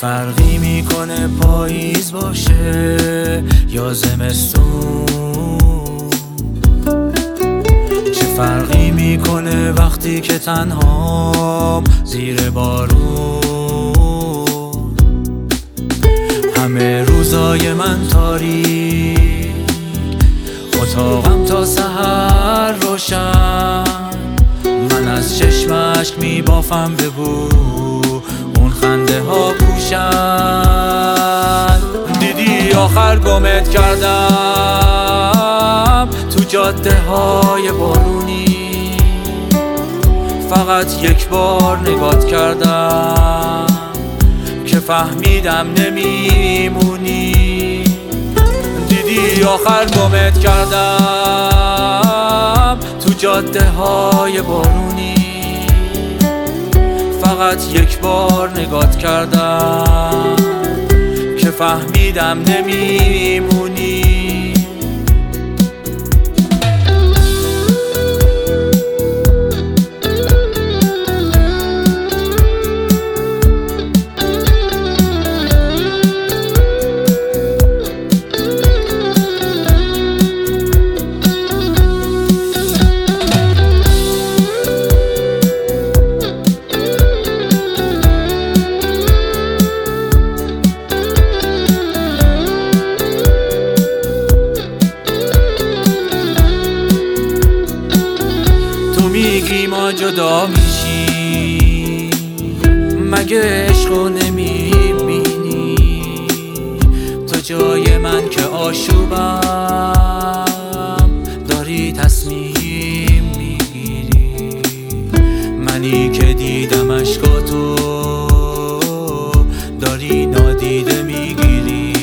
فرقی میکنه پاییز باشه یا زمستون؟ چه فرقی میکنه وقتی که تنهام زیر بارون؟ همه روزای من تاریک، اتاقم تا سحر روشن. من از چشم اشک میبافم به بو اون خنده ها پوشن. دیدی آخر گمت کردم تو جاده های بارونی، فقط یک بار نگات کردم که فهمیدم نمیمونی. دیدی آخر گمت کردم تو جاده های بارونی، فقط یک بار نگات کردم که فهمیدم نمیمونی. میگی ما جدا میشی، مگه عشقو نمیبینی؟ تو جای من که آشوبم داری تصمیم میگیری. منی که دیدم عشقاتو داری نادیده میگیری.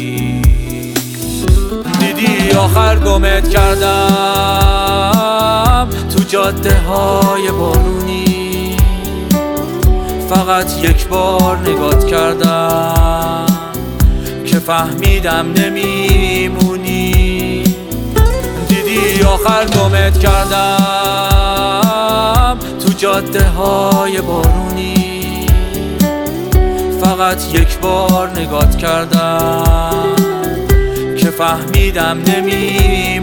دیدی آخر گمت کردم تو جاده های بارونی، فقط یک بار نگات کردم که فهمیدم نمیمونی. دیدی آخر گمت کردم تو جاده های بارونی، فقط یک بار نگات کردم که فهمیدم نمیمونی.